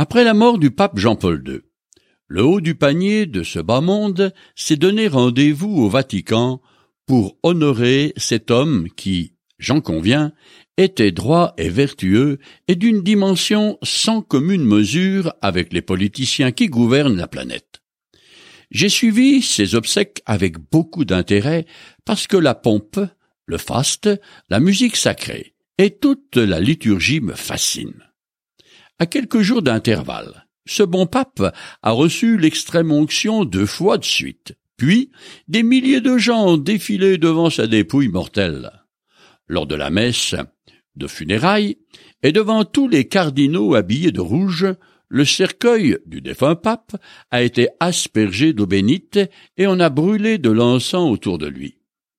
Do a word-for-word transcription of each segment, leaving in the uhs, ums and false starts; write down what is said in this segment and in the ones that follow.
Après la mort du pape Jean-Paul deux, le haut du panier de ce bas monde s'est donné rendez-vous au Vatican pour honorer cet homme qui, j'en conviens, était droit et vertueux et d'une dimension sans commune mesure avec les politiciens qui gouvernent la planète. J'ai suivi ces obsèques avec beaucoup d'intérêt parce que la pompe, le faste, la musique sacrée et toute la liturgie me fascinent. À quelques jours d'intervalle, ce bon pape a reçu l'extrême onction deux fois de suite, puis des milliers de gens ont défilé devant sa dépouille mortelle. Lors de la messe de funérailles, et devant tous les cardinaux habillés de rouge, le cercueil du défunt pape a été aspergé d'eau bénite et on a brûlé de l'encens autour de lui.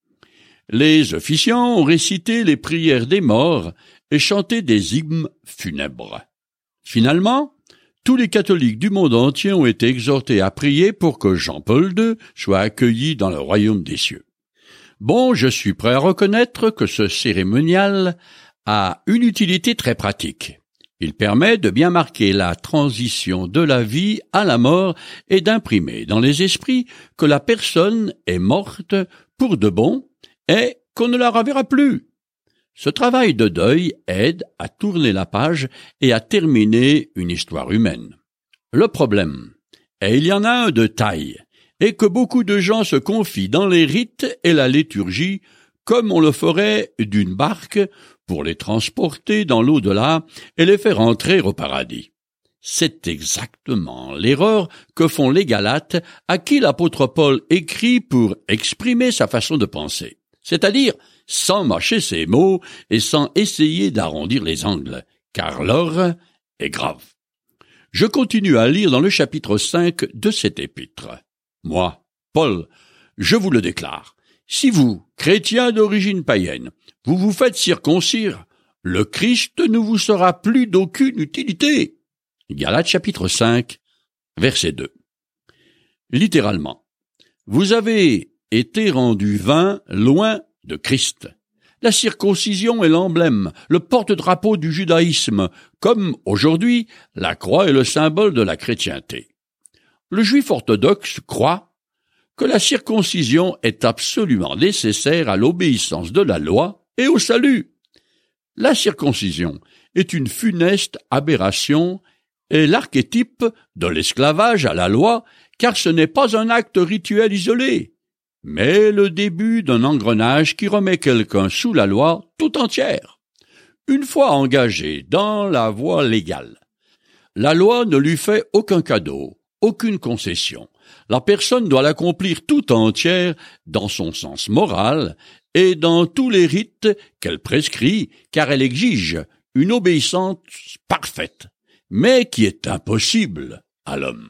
Les officiants ont récité les prières des morts et chanté des hymnes funèbres. Finalement, tous les catholiques du monde entier ont été exhortés à prier pour que Jean-Paul deux soit accueilli dans le royaume des cieux. Bon, je suis prêt à reconnaître que ce cérémonial a une utilité très pratique. Il permet de bien marquer la transition de la vie à la mort et d'imprimer dans les esprits que la personne est morte pour de bon et qu'on ne la reverra plus. Ce travail de deuil aide à tourner la page et à terminer une histoire humaine. Le problème, et il y en a un de taille, est que beaucoup de gens se confient dans les rites et la liturgie comme on le ferait d'une barque pour les transporter dans l'au-delà et les faire entrer au paradis. C'est exactement l'erreur que font les Galates à qui l'apôtre Paul écrit pour exprimer sa façon de penser, c'est-à-dire sans mâcher ses mots et sans essayer d'arrondir les angles, car l'heure est grave. Je continue à lire dans le chapitre cinq de cet épître. Moi, Paul, je vous le déclare, si vous, chrétiens d'origine païenne, vous vous faites circoncire, le Christ ne vous sera plus d'aucune utilité. Galates chapitre cinq, verset deux. Littéralement, vous avez été rendus vains loin de Christ. La circoncision est l'emblème, le porte-drapeau du judaïsme, comme aujourd'hui la croix est le symbole de la chrétienté. Le juif orthodoxe croit que la circoncision est absolument nécessaire à l'obéissance de la loi et au salut. La circoncision est une funeste aberration et l'archétype de l'esclavage à la loi, car ce n'est pas un acte rituel isolé, mais le début d'un engrenage qui remet quelqu'un sous la loi tout entière. Une fois engagé dans la voie légale, la loi ne lui fait aucun cadeau, aucune concession. La personne doit l'accomplir tout entière dans son sens moral et dans tous les rites qu'elle prescrit, car elle exige une obéissance parfaite, mais qui est impossible à l'homme.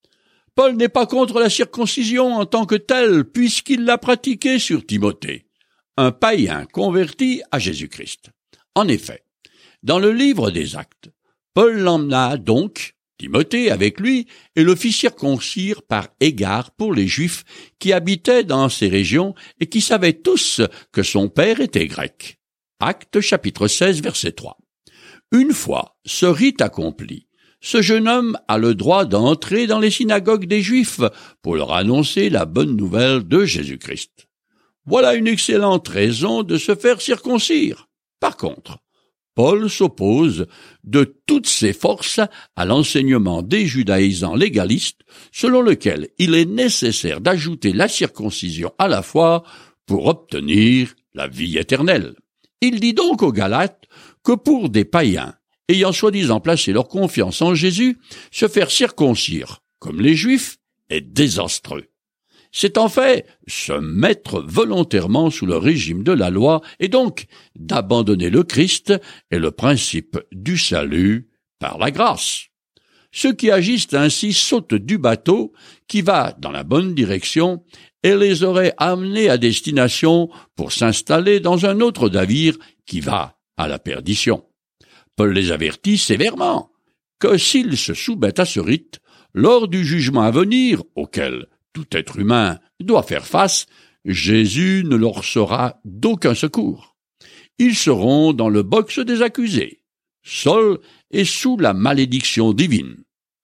Paul n'est pas contre la circoncision en tant que telle, puisqu'il l'a pratiquée sur Timothée, un païen converti à Jésus-Christ. En effet, dans le livre des Actes, Paul l'emmena donc, Timothée avec lui, et le fit circoncire par égard pour les Juifs qui habitaient dans ces régions et qui savaient tous que son père était grec. Actes chapitre seize, verset trois. Une fois ce rite accompli, ce jeune homme a le droit d'entrer dans les synagogues des Juifs pour leur annoncer la bonne nouvelle de Jésus-Christ. Voilà une excellente raison de se faire circoncire. Par contre, Paul s'oppose de toutes ses forces à l'enseignement des judaïsants légalistes, selon lequel il est nécessaire d'ajouter la circoncision à la foi pour obtenir la vie éternelle. Il dit donc aux Galates que pour des païens ayant soi-disant placé leur confiance en Jésus, se faire circoncire, comme les Juifs, est désastreux. C'est en fait se mettre volontairement sous le régime de la loi et donc d'abandonner le Christ et le principe du salut par la grâce. Ceux qui agissent ainsi sautent du bateau qui va dans la bonne direction et les aurait amenés à destination pour s'installer dans un autre navire qui va à la perdition. Paul les avertit sévèrement que s'ils se soumettent à ce rite, lors du jugement à venir, auquel tout être humain doit faire face, Jésus ne leur sera d'aucun secours. Ils seront dans le box des accusés, seuls et sous la malédiction divine.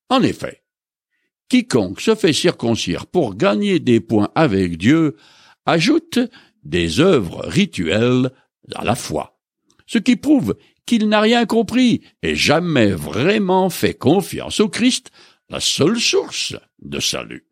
En effet, quiconque se fait circoncire pour gagner des points avec Dieu ajoute des œuvres rituelles à la foi, ce qui prouve qu'il n'a rien compris et jamais vraiment fait confiance au Christ, la seule source de salut.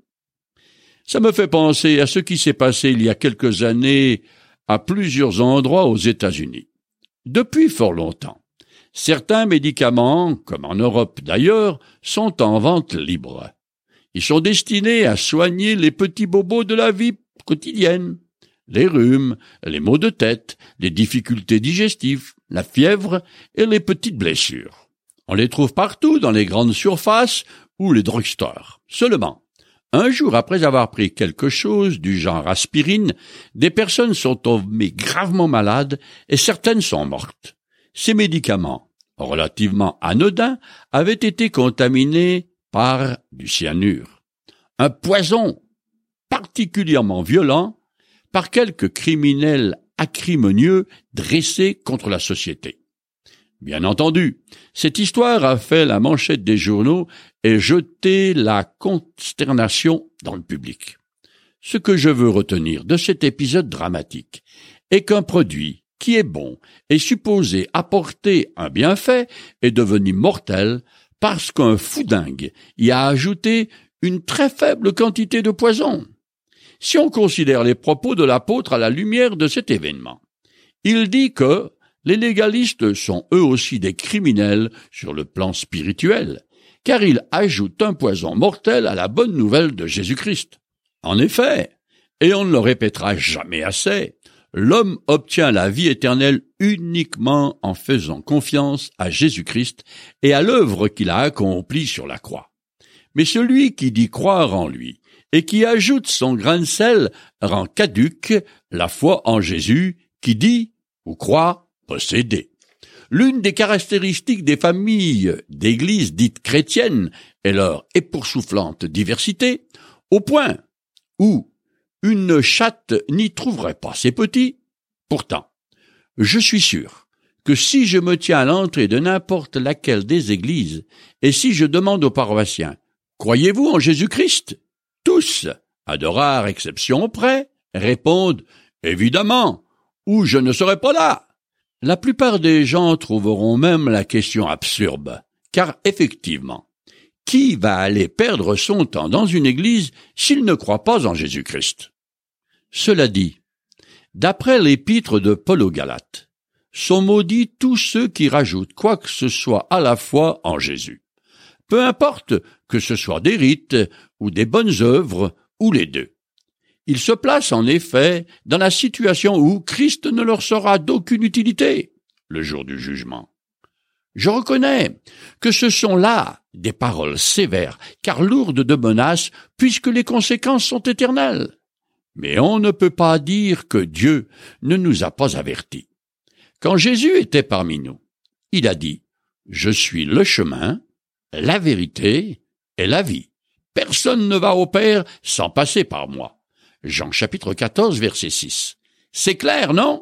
Ça me fait penser à ce qui s'est passé il y a quelques années à plusieurs endroits aux États-Unis. Depuis fort longtemps, certains médicaments, comme en Europe d'ailleurs, sont en vente libre. Ils sont destinés à soigner les petits bobos de la vie quotidienne, les rhumes, les maux de tête, les difficultés digestives, la fièvre et les petites blessures. On les trouve partout dans les grandes surfaces ou les drugstores. Seulement, un jour après avoir pris quelque chose du genre aspirine, des personnes sont tombées gravement malades et certaines sont mortes. Ces médicaments, relativement anodins, avaient été contaminés par du cyanure, un poison particulièrement violent par quelques criminels acrimonieux dressés contre la société. Bien entendu, cette histoire a fait la manchette des journaux et jeté la consternation dans le public. Ce que je veux retenir de cet épisode dramatique est qu'un produit qui est bon et supposé apporter un bienfait est devenu mortel parce qu'un foudingue y a ajouté une très faible quantité de poison. Si on considère les propos de l'apôtre à la lumière de cet événement, il dit que les légalistes sont eux aussi des criminels sur le plan spirituel, car ils ajoutent un poison mortel à la bonne nouvelle de Jésus-Christ. En effet, et on ne le répétera jamais assez, l'homme obtient la vie éternelle uniquement en faisant confiance à Jésus-Christ et à l'œuvre qu'il a accomplie sur la croix. Mais celui qui dit croire en lui et qui ajoute son grain de sel rend caduque la foi en Jésus qui dit ou croit posséder. L'une des caractéristiques des familles d'églises dites chrétiennes est leur époustouflante diversité, au point où une chatte n'y trouverait pas ses petits. Pourtant, je suis sûr que si je me tiens à l'entrée de n'importe laquelle des églises et si je demande aux paroissiens « Croyez-vous en Jésus-Christ ?» Tous, à de rares exceptions près, répondent « Évidemment, ou je ne serais pas là ». La plupart des gens trouveront même la question absurde, car effectivement, qui va aller perdre son temps dans une église s'il ne croit pas en Jésus-Christ? Cela dit, d'après l'épître de Paul aux Galates, sont maudits tous ceux qui rajoutent quoi que ce soit à la foi en Jésus. Peu importe que ce soit des rites ou des bonnes œuvres ou les deux. Ils se placent en effet dans la situation où Christ ne leur sera d'aucune utilité le jour du jugement. Je reconnais que ce sont là des paroles sévères, car lourdes de menaces, puisque les conséquences sont éternelles. Mais on ne peut pas dire que Dieu ne nous a pas avertis. Quand Jésus était parmi nous, il a dit « Je suis le chemin, la vérité et la vie. Personne ne va au Père sans passer par moi. » Jean chapitre quatorze, verset six. C'est clair, non?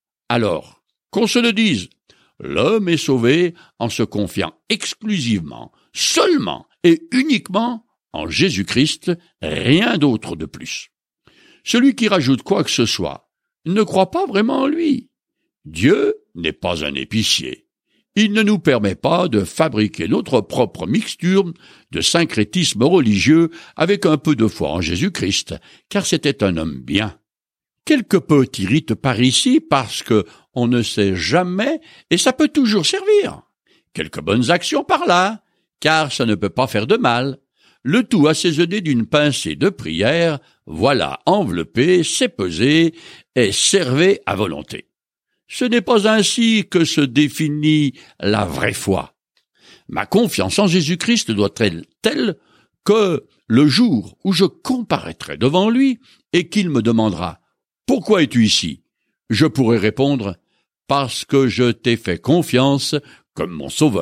Alors, qu'on se le dise, l'homme est sauvé en se confiant exclusivement, seulement et uniquement en Jésus-Christ, rien d'autre de plus. Celui qui rajoute quoi que ce soit ne croit pas vraiment en lui. Dieu n'est pas un épicier. Il ne nous permet pas de fabriquer notre propre mixture de syncrétisme religieux avec un peu de foi en Jésus-Christ, car c'était un homme bien. Quelque peu irrite par ici parce que on ne sait jamais et ça peut toujours servir. Quelques bonnes actions par là, car ça ne peut pas faire de mal. Le tout assaisonné d'une pincée de prière, voilà enveloppé, c'est pesé et servé à volonté. Ce n'est pas ainsi que se définit la vraie foi. Ma confiance en Jésus-Christ doit être telle que le jour où je comparaîtrai devant lui et qu'il me demandera « Pourquoi es-tu ici ?» je pourrai répondre « Parce que je t'ai fait confiance comme mon sauveur. »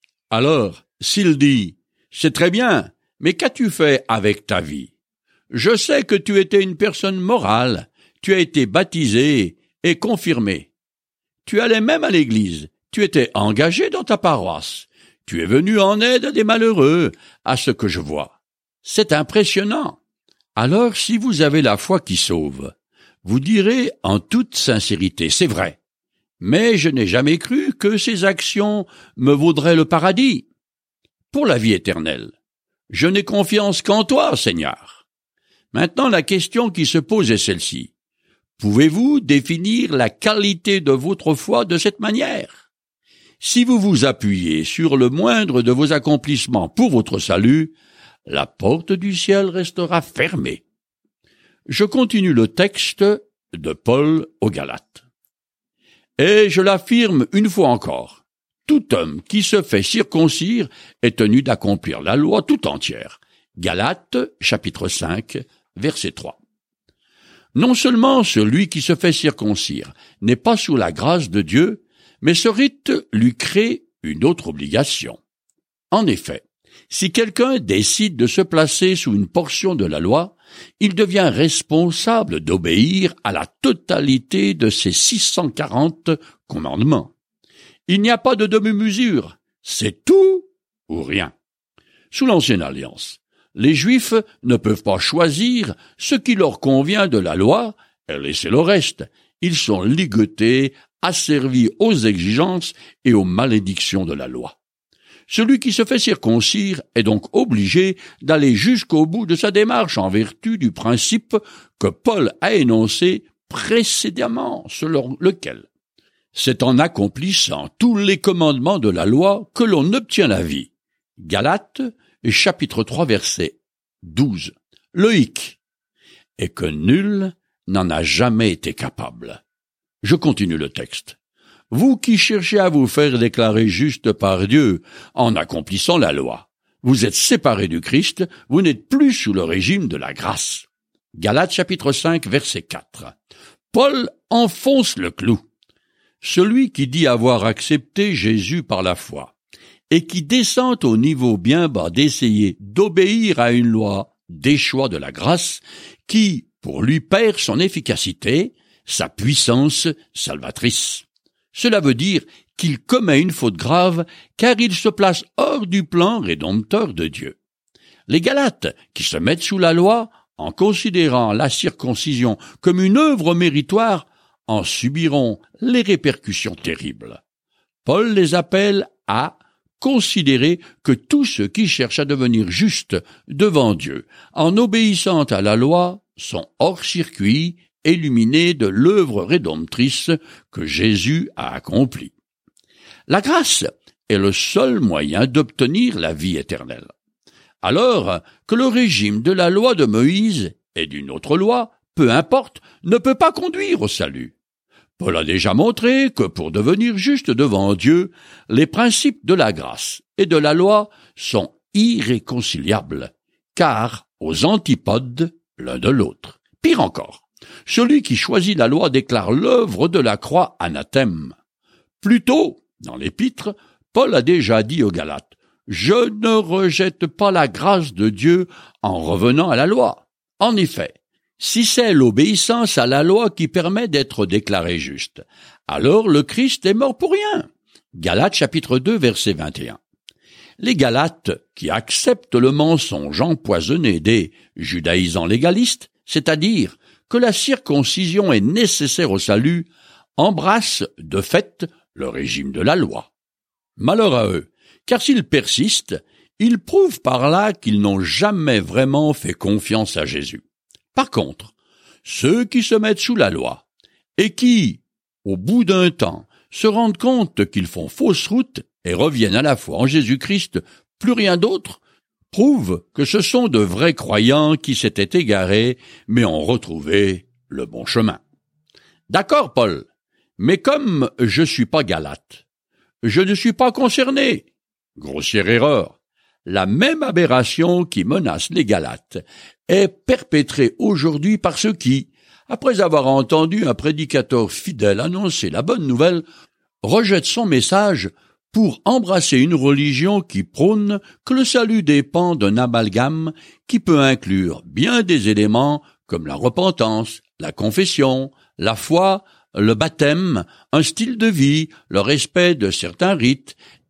Alors, s'il dit « C'est très bien, mais qu'as-tu fait avec ta vie ? Je sais que tu étais une personne morale, tu as été baptisé et confirmé. Tu allais même à l'église, tu étais engagé dans ta paroisse, Tu es venu en aide à des malheureux, à ce que je vois. C'est impressionnant. Alors, si vous avez la foi qui sauve, vous direz en toute sincérité, c'est vrai. Mais je n'ai jamais cru que ces actions me vaudraient le paradis. Pour la vie éternelle, je n'ai confiance qu'en toi, Seigneur. Maintenant, la question qui se pose est celle-ci. Pouvez-vous définir la qualité de votre foi de cette manière? Si vous vous appuyez sur le moindre de vos accomplissements pour votre salut, la porte du ciel restera fermée. Je continue le texte de Paul aux Galates. Et je l'affirme une fois encore, tout homme qui se fait circoncire est tenu d'accomplir la loi tout entière. Galates, chapitre cinq, verset trois. Non seulement celui qui se fait circoncire n'est pas sous la grâce de Dieu, mais ce rite lui crée une autre obligation. En effet, si quelqu'un décide de se placer sous une portion de la loi, il devient responsable d'obéir à la totalité de ces six cent quarante commandements. Il n'y a pas de demi-mesure, c'est tout ou rien. Sous l'Ancienne Alliance, les Juifs ne peuvent pas choisir ce qui leur convient de la loi et laisser le reste. Ils sont ligotés, asservis aux exigences et aux malédictions de la loi. Celui qui se fait circoncire est donc obligé d'aller jusqu'au bout de sa démarche en vertu du principe que Paul a énoncé précédemment, selon lequel c'est en accomplissant tous les commandements de la loi que l'on obtient la vie. Galates, chapitre trois, verset douze. Le hic est que nul n'en a jamais été capable. Je continue le texte. Vous qui cherchez à vous faire déclarer juste par Dieu en accomplissant la loi, vous êtes séparés du Christ, vous n'êtes plus sous le régime de la grâce. Galates chapitre cinq, verset quatre. Paul enfonce le clou. Celui qui dit avoir accepté Jésus par la foi et qui descend au niveau bien bas d'essayer d'obéir à une loi des choix de la grâce qui, pour lui, perd son efficacité, sa puissance salvatrice. Cela veut dire qu'il commet une faute grave car il se place hors du plan rédempteur de Dieu. Les Galates, qui se mettent sous la loi, en considérant la circoncision comme une œuvre méritoire, en subiront les répercussions terribles. Paul les appelle à considérer que tous ceux qui cherchent à devenir justes devant Dieu, en obéissant à la loi, sont hors circuit, illuminés de l'œuvre rédemptrice que Jésus a accomplie. La grâce est le seul moyen d'obtenir la vie éternelle. Alors que le régime de la loi de Moïse et d'une autre loi, peu importe, ne peut pas conduire au salut. Paul a déjà montré que pour devenir juste devant Dieu, les principes de la grâce et de la loi sont irréconciliables, car aux antipodes l'un de l'autre. Pire encore, celui qui choisit la loi déclare l'œuvre de la croix anathème. Plus tôt, dans l'Épître, Paul a déjà dit aux Galates, « Je ne rejette pas la grâce de Dieu en revenant à la loi. » En effet, si c'est l'obéissance à la loi qui permet d'être déclaré juste, alors le Christ est mort pour rien. Galates chapitre deux, verset vingt et un. Les Galates, qui acceptent le mensonge empoisonné des judaïsants légalistes, c'est-à-dire que la circoncision est nécessaire au salut, embrassent de fait le régime de la loi. Malheur à eux, car s'ils persistent, ils prouvent par là qu'ils n'ont jamais vraiment fait confiance à Jésus. Par contre, ceux qui se mettent sous la loi et qui, au bout d'un temps, se rendent compte qu'ils font fausse route et reviennent à la foi en Jésus-Christ, plus rien d'autre, prouvent que ce sont de vrais croyants qui s'étaient égarés, mais ont retrouvé le bon chemin. D'accord, Paul, mais comme je suis pas Galate, je ne suis pas concerné. Grossière erreur. La même aberration qui menace les Galates est perpétrée aujourd'hui par ceux qui, après avoir entendu un prédicateur fidèle annoncer la bonne nouvelle, rejettent son message pour embrasser une religion qui prône que le salut dépend d'un amalgame qui peut inclure bien des éléments comme la repentance, la confession, la foi, le baptême, un style de vie, le respect de certains rites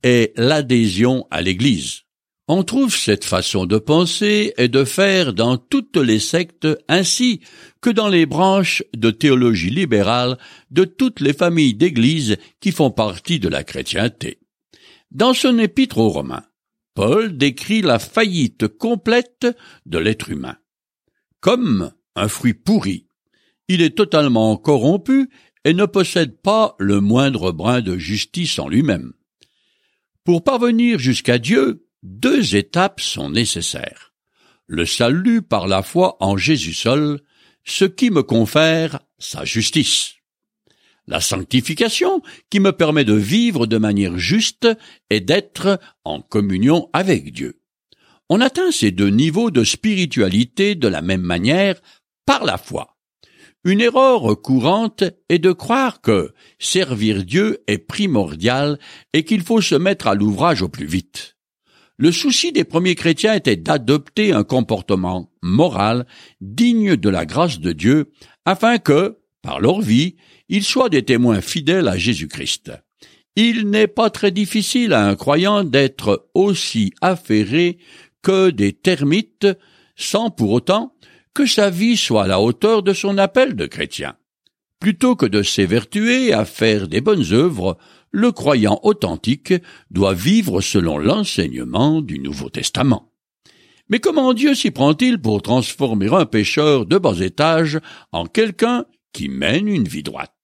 est l'adhésion à l'Église. On trouve cette façon de penser et de faire dans toutes les sectes ainsi que dans les branches de théologie libérale de toutes les familles d'églises qui font partie de la chrétienté. Dans son épître aux Romains, Paul décrit la faillite complète de l'être humain. Comme un fruit pourri, il est totalement corrompu et ne possède pas le moindre brin de justice en lui-même. Pour parvenir jusqu'à Dieu, deux étapes sont nécessaires. Le salut par la foi en Jésus seul, ce qui me confère sa justice. La sanctification, qui me permet de vivre de manière juste et d'être en communion avec Dieu. On atteint ces deux niveaux de spiritualité de la même manière par la foi. Une erreur courante est de croire que servir Dieu est primordial et qu'il faut se mettre à l'ouvrage au plus vite. Le souci des premiers chrétiens était d'adopter un comportement moral digne de la grâce de Dieu, afin que, par leur vie, ils soient des témoins fidèles à Jésus-Christ. Il n'est pas très difficile à un croyant d'être aussi affairé que des termites, sans pour autant que sa vie soit à la hauteur de son appel de chrétien. Plutôt que de s'évertuer à faire des bonnes œuvres, le croyant authentique doit vivre selon l'enseignement du Nouveau Testament. Mais comment Dieu s'y prend-il pour transformer un pécheur de bas étage en quelqu'un qui mène une vie droite?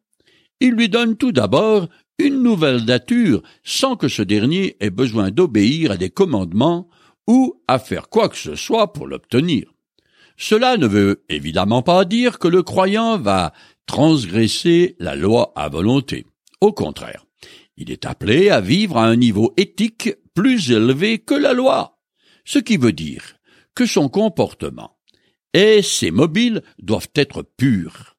Il lui donne tout d'abord une nouvelle nature sans que ce dernier ait besoin d'obéir à des commandements ou à faire quoi que ce soit pour l'obtenir. Cela ne veut évidemment pas dire que le croyant va transgresser la loi à volonté. Au contraire, il est appelé à vivre à un niveau éthique plus élevé que la loi, ce qui veut dire que son comportement et ses mobiles doivent être purs,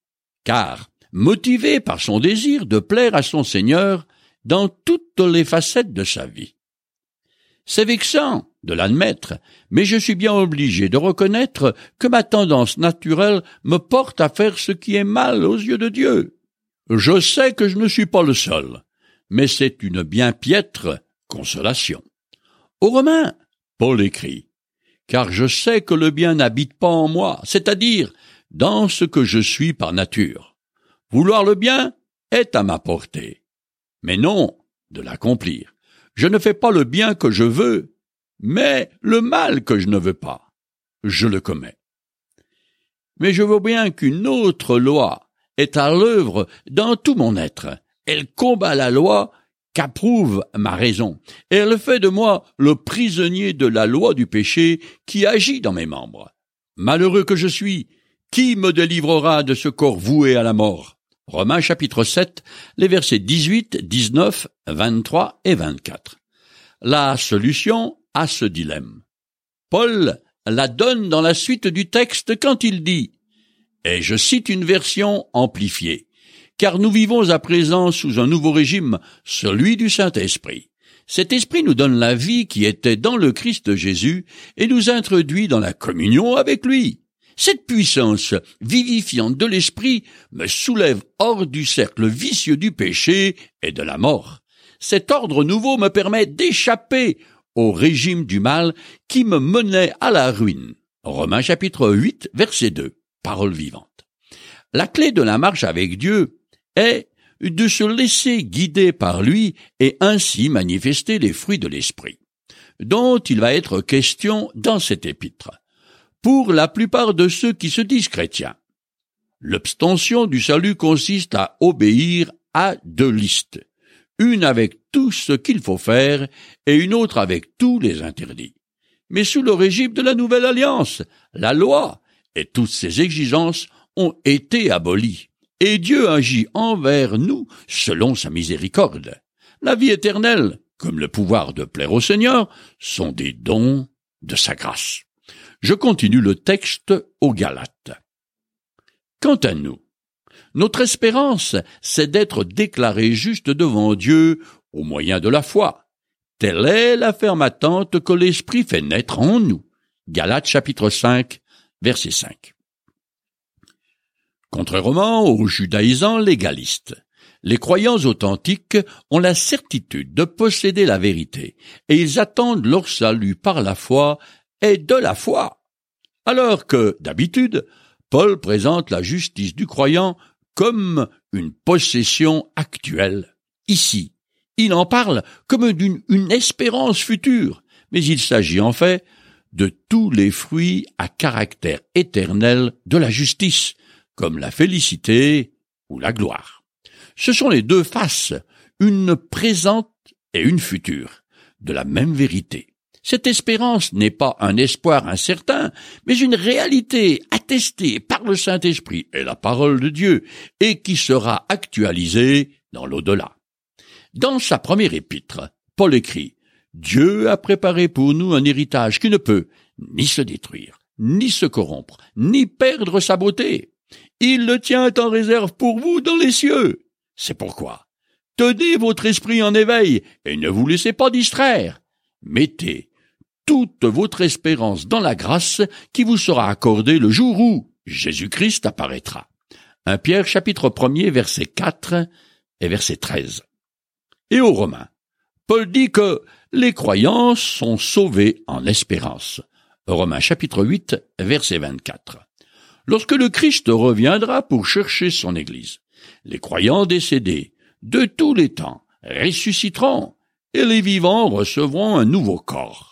car motivé par son désir de plaire à son Seigneur dans toutes les facettes de sa vie. C'est vexant de l'admettre, mais je suis bien obligé de reconnaître que ma tendance naturelle me porte à faire ce qui est mal aux yeux de Dieu. Je sais que je ne suis pas le seul, mais c'est une bien piètre consolation. Aux Romains, Paul écrit « Car je sais que le bien n'habite pas en moi, c'est-à-dire dans ce que je suis par nature. Vouloir le bien est à ma portée, mais non de l'accomplir. Je ne fais pas le bien que je veux, mais le mal que je ne veux pas, je le commets. Mais je vois bien qu'une autre loi est à l'œuvre dans tout mon être. Elle combat la loi qu'approuve ma raison, et elle fait de moi le prisonnier de la loi du péché qui agit dans mes membres. Malheureux que je suis, qui me délivrera de ce corps voué à la mort? Romains chapitre sept, les versets dix-huit, dix-neuf, vingt-trois et vingt-quatre. La solution à ce dilemme. Paul la donne dans la suite du texte quand il dit, et je cite une version amplifiée, car nous vivons à présent sous un nouveau régime, celui du Saint-Esprit. Cet esprit nous donne la vie qui était dans le Christ Jésus et nous introduit dans la communion avec lui. Cette puissance vivifiante de l'esprit me soulève hors du cercle vicieux du péché et de la mort. Cet ordre nouveau me permet d'échapper au régime du mal qui me menait à la ruine. Romains chapitre huit, verset deux. Parole vivante. La clé de la marche avec Dieu est de se laisser guider par lui et ainsi manifester les fruits de l'esprit, dont il va être question dans cet épître. Pour la plupart de ceux qui se disent chrétiens, l'obstention du salut consiste à obéir à deux listes, une avec tout ce qu'il faut faire et une autre avec tous les interdits. Mais sous le régime de la nouvelle alliance, la loi et toutes ses exigences ont été abolies, et Dieu agit envers nous selon sa miséricorde. La vie éternelle, comme le pouvoir de plaire au Seigneur, sont des dons de sa grâce. Je continue le texte aux Galates. Quant à nous, notre espérance, c'est d'être déclarés justes devant Dieu au moyen de la foi. Telle est la ferme attente que l'Esprit fait naître en nous. Galates chapitre cinq, verset cinq. Contrairement aux judaïsants légalistes, Les croyants authentiques ont la certitude de posséder la vérité, et ils attendent leur salut par la foi et de la foi. Alors que, d'habitude, Paul présente la justice du croyant comme une possession actuelle. Ici, il en parle comme d'une une espérance future, mais il s'agit en fait de tous les fruits à caractère éternel de la justice, comme la félicité ou la gloire. Ce sont les deux faces, une présente et une future, de la même vérité. Cette espérance n'est pas un espoir incertain, mais une réalité attestée par le Saint-Esprit et la parole de Dieu, et qui sera actualisée dans l'au-delà. Dans sa première épître, Paul écrit « Dieu a préparé pour nous un héritage qui ne peut ni se détruire, ni se corrompre, ni perdre sa beauté. Il le tient en réserve pour vous dans les cieux. C'est pourquoi, tenez votre esprit en éveil et ne vous laissez pas distraire. Mettez toute votre espérance dans la grâce qui vous sera accordée le jour où Jésus-Christ apparaîtra. » premier Pierre chapitre premier verset quatre et verset treize. Et aux Romains, Paul dit que les croyants sont sauvés en espérance. Romains chapitre huit verset vingt-quatre. Lorsque le Christ reviendra pour chercher son Église, les croyants décédés de tous les temps ressusciteront et les vivants recevront un nouveau corps.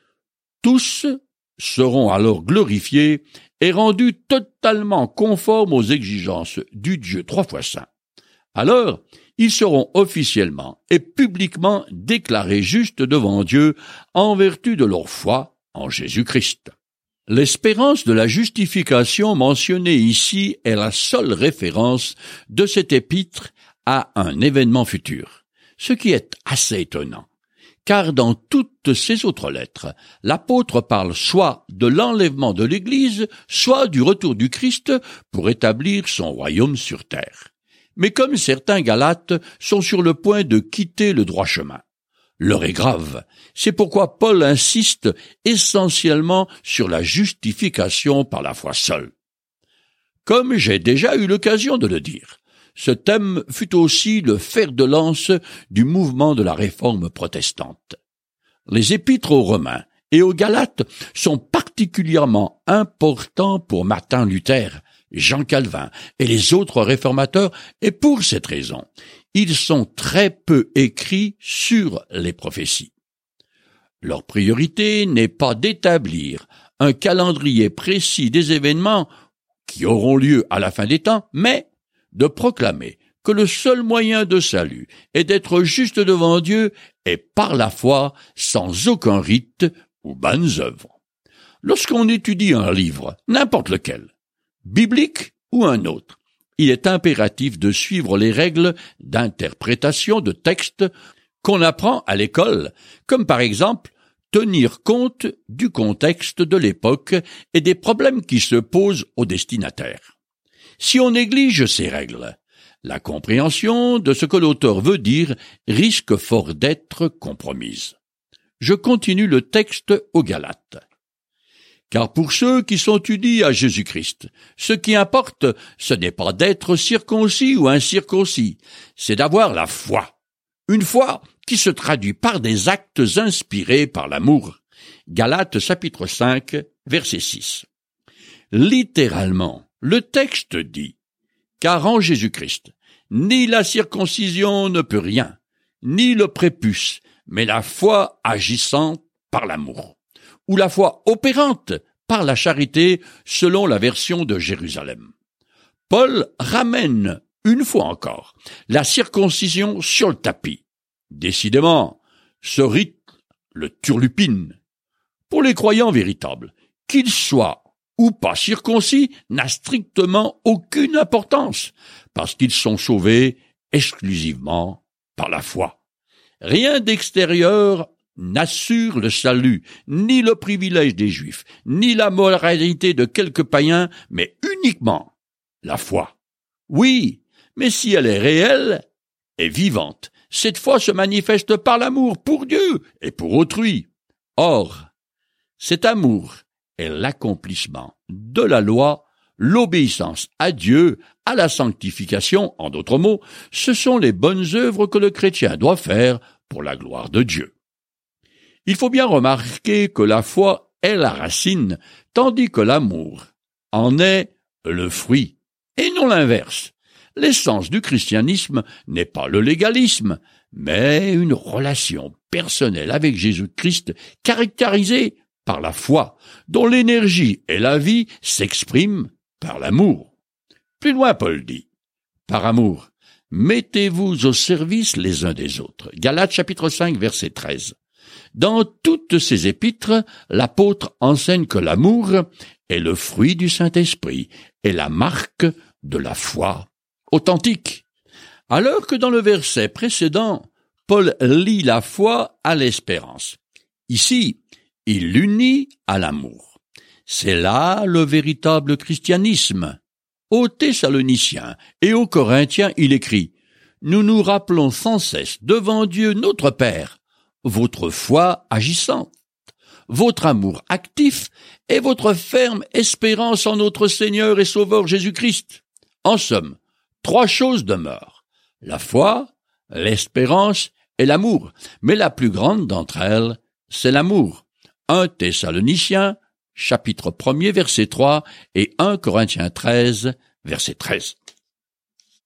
Tous seront alors glorifiés et rendus totalement conformes aux exigences du Dieu trois fois saint. Alors, ils seront officiellement et publiquement déclarés justes devant Dieu en vertu de leur foi en Jésus-Christ. L'espérance de la justification mentionnée ici est la seule référence de cet épître à un événement futur, ce qui est assez étonnant. Car dans toutes ces autres lettres, l'apôtre parle soit de l'enlèvement de l'Église, soit du retour du Christ pour établir son royaume sur terre. Mais comme certains Galates sont sur le point de quitter le droit chemin, l'heure est grave. C'est pourquoi Paul insiste essentiellement sur la justification par la foi seule. Comme j'ai déjà eu l'occasion de le dire, ce thème fut aussi le fer de lance du mouvement de la réforme protestante. Les épîtres aux Romains et aux Galates sont particulièrement importants pour Martin Luther, Jean Calvin et les autres réformateurs, et pour cette raison, ils sont très peu écrits sur les prophéties. Leur priorité n'est pas d'établir un calendrier précis des événements qui auront lieu à la fin des temps, mais de proclamer que le seul moyen de salut est d'être juste devant Dieu et par la foi, sans aucun rite ou bonnes œuvres. Lorsqu'on étudie un livre, n'importe lequel, biblique ou un autre, il est impératif de suivre les règles d'interprétation de textes qu'on apprend à l'école, comme par exemple tenir compte du contexte de l'époque et des problèmes qui se posent au destinataire. Si on néglige ces règles, la compréhension de ce que l'auteur veut dire risque fort d'être compromise. Je continue le texte aux Galates. Car pour ceux qui sont unis à Jésus-Christ, ce qui importe, ce n'est pas d'être circoncis ou incirconcis, c'est d'avoir la foi. Une foi qui se traduit par des actes inspirés par l'amour. Galates chapitre cinq, verset six. Littéralement, le texte dit « Car en Jésus-Christ, ni la circoncision ne peut rien, ni le prépuce, mais la foi agissante par l'amour, ou la foi opérante par la charité selon la version de Jérusalem. » Paul ramène, une fois encore, la circoncision sur le tapis. Décidément, ce rite le turlupine. Pour les croyants véritables, qu'ils soient ou pas circoncis n'a strictement aucune importance, parce qu'ils sont sauvés exclusivement par la foi. Rien d'extérieur n'assure le salut, ni le privilège des Juifs, ni la moralité de quelques païens, mais uniquement la foi. Oui, mais si elle est réelle et vivante, cette foi se manifeste par l'amour pour Dieu et pour autrui. Or, cet amour est l'accomplissement de la loi l'obéissance à Dieu, à la sanctification, en d'autres mots, ce sont les bonnes œuvres que le chrétien doit faire pour la gloire de Dieu. Il faut bien remarquer que la foi est la racine, tandis que l'amour en est le fruit, et non l'inverse. L'essence du christianisme n'est pas le légalisme, mais une relation personnelle avec Jésus-Christ caractérisée par la foi, dont l'énergie et la vie s'expriment par l'amour. Plus loin, Paul dit, « Par amour, mettez-vous au service les uns des autres. » Galates chapitre cinq, verset treize. Dans toutes ses épîtres, l'apôtre enseigne que l'amour est le fruit du Saint-Esprit et la marque de la foi authentique. Alors que dans le verset précédent, Paul lie la foi à l'espérance. Ici, il l'unit à l'amour. C'est là le véritable christianisme. Aux Thessaloniciens et aux Corinthiens, il écrit « Nous nous rappelons sans cesse devant Dieu notre Père, votre foi agissante, votre amour actif et votre ferme espérance en notre Seigneur et Sauveur Jésus-Christ. En somme, trois choses demeurent, la foi, l'espérance et l'amour, mais la plus grande d'entre elles, c'est l'amour. un Thessaloniciens, chapitre premier, verset trois, et un Corinthiens treize, verset treize.